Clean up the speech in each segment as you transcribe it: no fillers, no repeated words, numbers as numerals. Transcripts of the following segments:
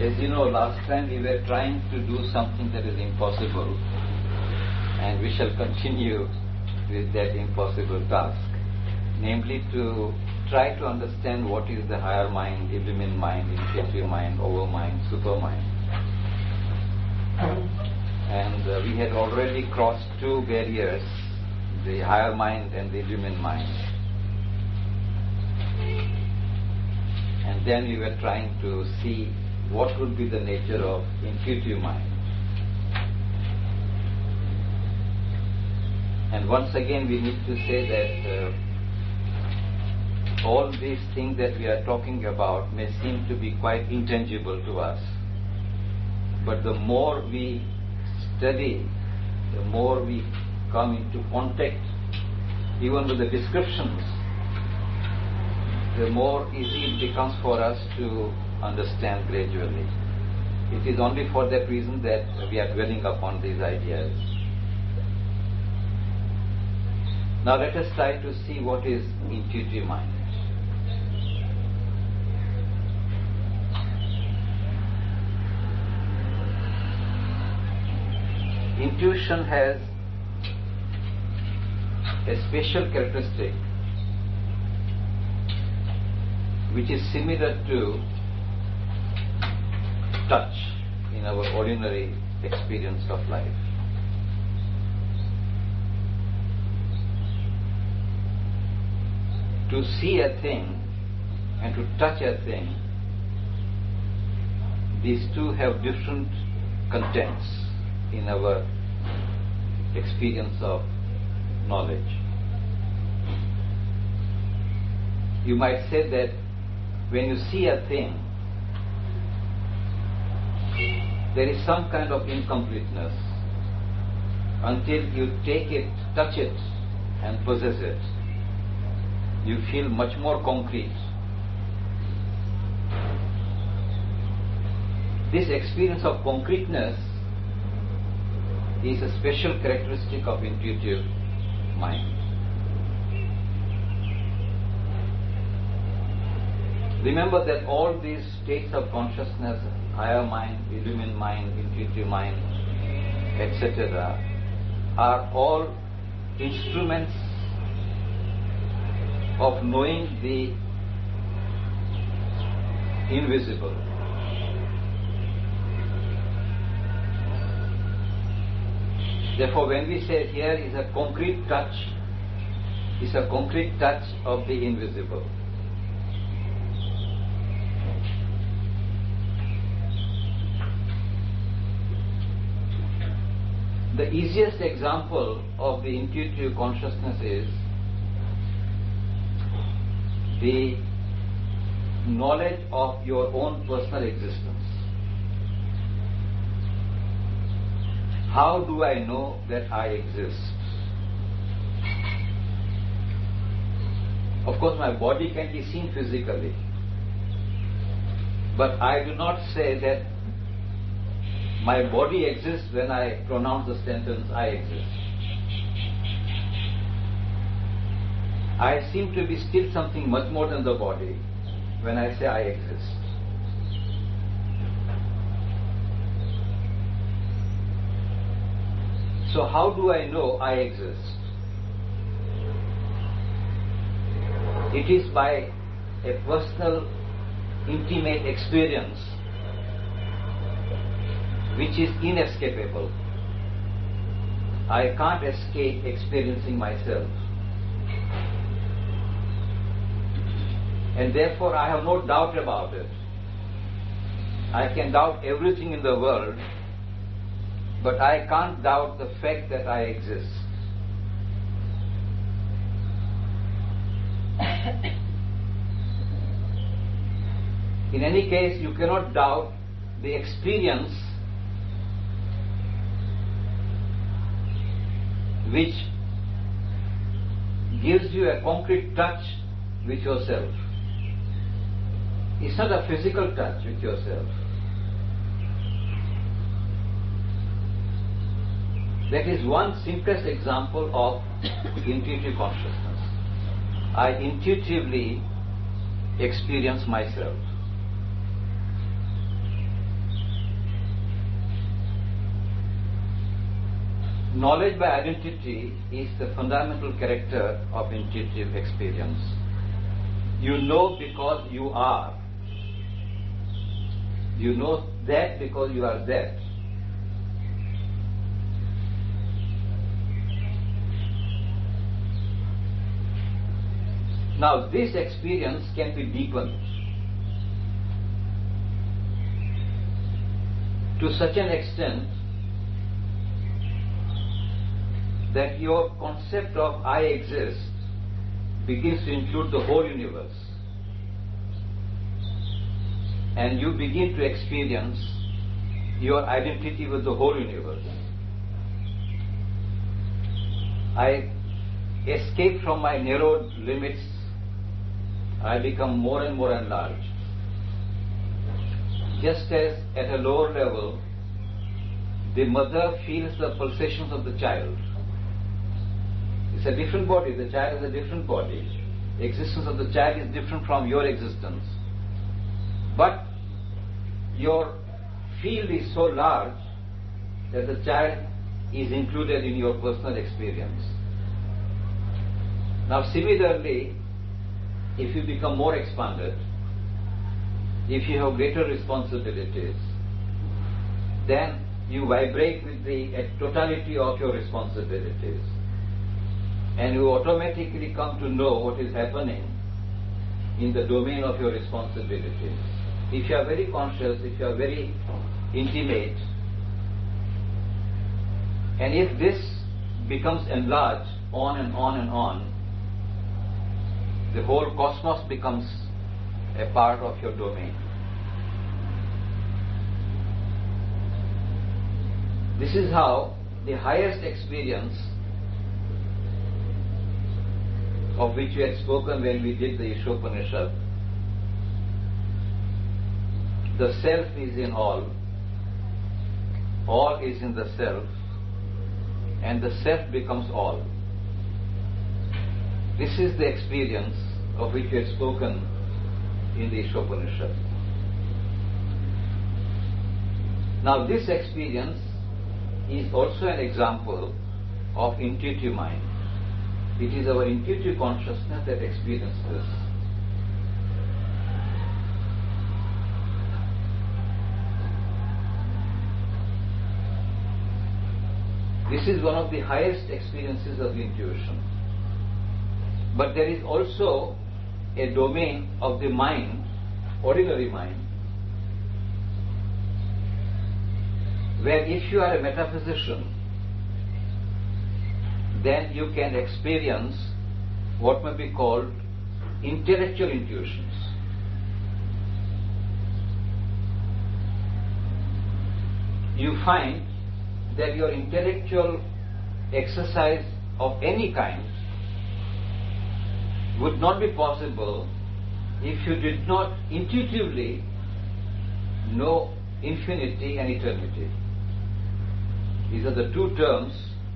As you know, last time we were trying to do something that is impossible, and we shall continue with that impossible task, namely to try to understand what is the higher mind, illumined mind, intuitive mind, overmind, supermind. And we had already crossed two barriers, the higher mind and the illumined mind. And then we were trying to see what would be the nature of intuitive mind. And once again we need to say that all these things that we are talking about may seem to be quite intangible to us. But the more we study, the more we come into contact even with the descriptions, the more easy it becomes for us to understand gradually. It is only for that reason that we are dwelling upon these ideas. Now let us try to see what is intuitive mind. Intuition has a special characteristic which is similar to touch in our ordinary experience of life. To see a thing and to touch a thing, these two have different contents in our experience of knowledge. You might say that when you see a thing, there is some kind of incompleteness until you take it, touch it, and possess it. You feel much more concrete. This experience of concreteness is a special characteristic of intuitive mind. Remember that all these states of consciousness, higher mind, illumined mind, intuitive mind, etc., are all instruments of knowing the invisible. Therefore, when we say here is a concrete touch, it's a concrete touch of the invisible. The easiest example of the intuitive consciousness is the knowledge of your own personal existence. How do I know that I exist? Of course, my body can be seen physically, but I do not say that my body exists when I pronounce the sentence, I exist. I seem to be still something much more than the body when I say I exist. So how do I know I exist? It is by a personal, intimate experience which is inescapable. I can't escape experiencing myself. And therefore I have no doubt about it. I can doubt everything in the world, but I can't doubt the fact that I exist. In any case, you cannot doubt the experience which gives you a concrete touch with yourself. It's not a physical touch with yourself. That is one simplest example of intuitive consciousness. I intuitively experience myself. Knowledge by identity is the fundamental character of intuitive experience. You know because you are. You know that because you are that. Now, this experience can be deepened to such an extent that your concept of I exist begins to include the whole universe, and you begin to experience your identity with the whole universe. I escape from my narrow limits. I become more and more enlarged. Just as at a lower level, the mother feels the pulsations of the child. It's a different body. The child is a different body. The existence of the child is different from your existence. But your field is so large that the child is included in your personal experience. Now, similarly, if you become more expanded, if you have greater responsibilities, then you vibrate with the totality of your responsibilities, and you automatically come to know what is happening in the domain of your responsibilities. If you are very conscious, if you are very intimate, and if this becomes enlarged on and on and on, the whole cosmos becomes a part of your domain. This is how the highest experience of which we had spoken when we did the Ishopanishad, the self is in all is in the self, and the self becomes all. This is the experience of which we had spoken in the Ishopanishad. Now, this experience is also an example of intuitive mind. It is our intuitive consciousness that experiences this. This is one of the highest experiences of intuition. But there is also a domain of the mind, ordinary mind, where if you are a metaphysician, then you can experience what may be called intellectual intuitions. You find that your intellectual exercise of any kind would not be possible if you did not intuitively know infinity and eternity. These are the two terms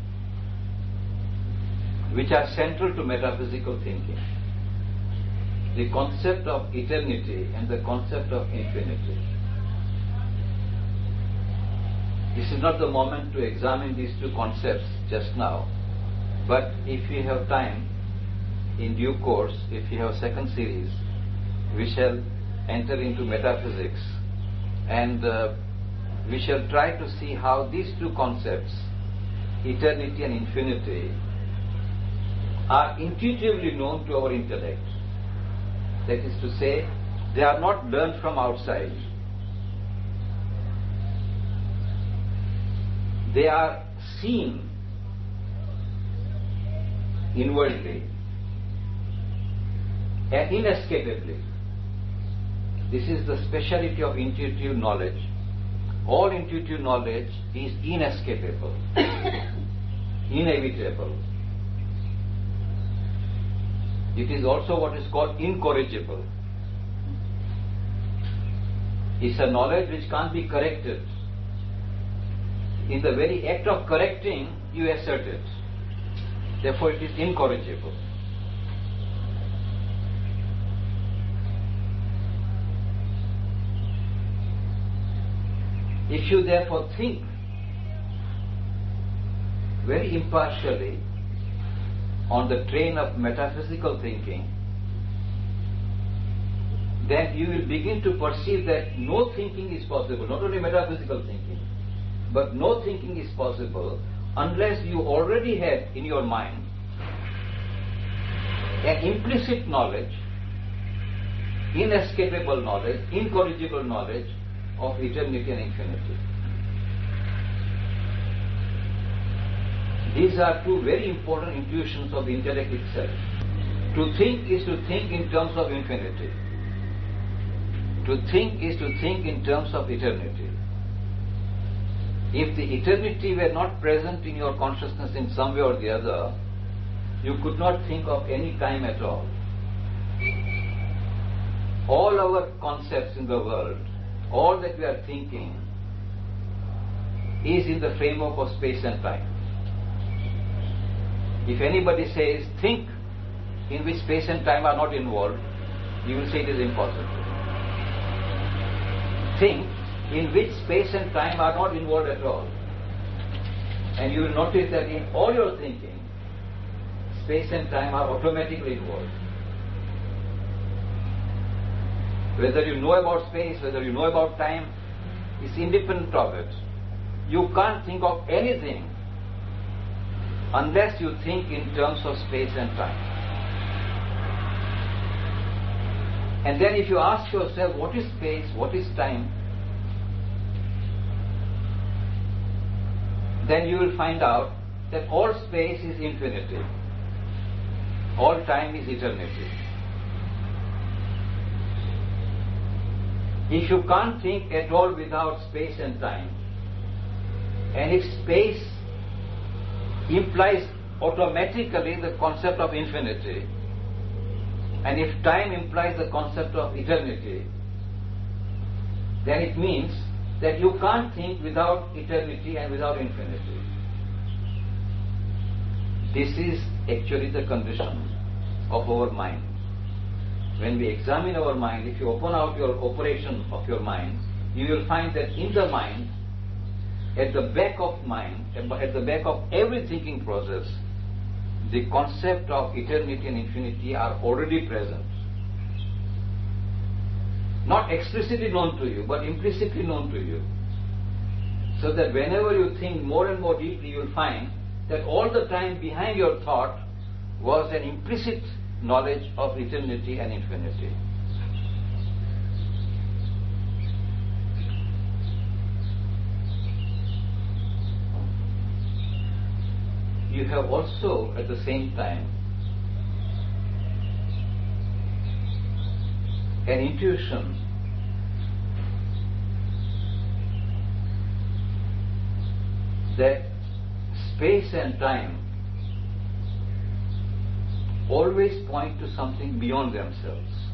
which are central to metaphysical thinking. The concept of eternity and the concept of infinity. This is not the moment to examine these two concepts just now, but if we have time, in due course, if we have a second series, we shall enter into metaphysics, and we shall try to see how these two concepts, eternity and infinity, are intuitively known to our intellect. That is to say, they are not learned from outside. They are seen inwardly and inescapably. This is the speciality of intuitive knowledge. All intuitive knowledge is inescapable, inevitable. It is also what is called incorrigible. It's a knowledge which can't be corrected. In the very act of correcting, you assert it. Therefore, it is incorrigible. If you therefore think very impartially on the train of metaphysical thinking, then you will begin to perceive that no thinking is possible, not only metaphysical thinking, but no thinking is possible unless you already have in your mind an implicit knowledge, inescapable knowledge, incorrigible knowledge of eternity and infinity. These are two very important intuitions of the intellect itself. To think is to think in terms of infinity. To think is to think in terms of eternity. If the eternity were not present in your consciousness in some way or the other, you could not think of any time at all. All our concepts in the world, all that we are thinking, is in the framework of space and time. If anybody says, think in which space and time are not involved, you will say it is impossible. Think in which space and time are not involved at all. And you will notice that in all your thinking, space and time are automatically involved. Whether you know about space, whether you know about time, is independent of it. You can't think of anything unless you think in terms of space and time. And then if you ask yourself, what is space, what is time, then you will find out that all space is infinity, all time is eternity. If you can't think at all without space and time, and if space implies automatically the concept of infinity, and if time implies the concept of eternity, then it means that you can't think without eternity and without infinity. This is actually the condition of our mind. When we examine our mind, if you open out your operation of your mind, you will find that in the mind, at the back of mind, at the back of every thinking process, the concept of eternity and infinity are already present. Not explicitly known to you, but implicitly known to you. So that whenever you think more and more deeply, you will find that all the time behind your thought was an implicit knowledge of eternity and infinity. You have also, at the same time, an intuition that space and time always point to something beyond themselves.